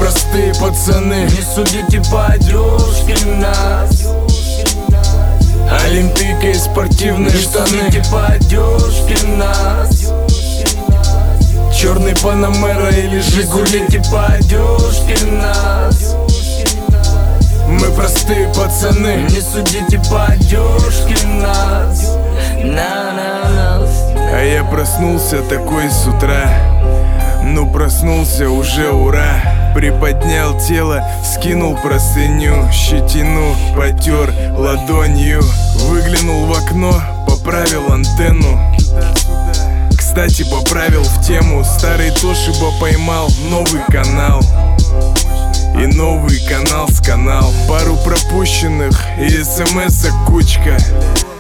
простые пацаны, не судите по одежке нас. Олимпийка и спортивные Не штаны, судите по одежке нас. черный Панамера или Не Жигули. судите по одежке нас. Мы простые пацаны, Не судите по одежке нас. На-на-на. а я проснулся такой с утра. Ну проснулся уже, ура. Приподнял тело, скинул простыню, щетину потер ладонью. Выглянул в окно, поправил антенну. Кстати, поправил в тему. Старый Тошиба поймал новый канал. И новый канал сканал. Пару пропущенных и смс-ок кучка.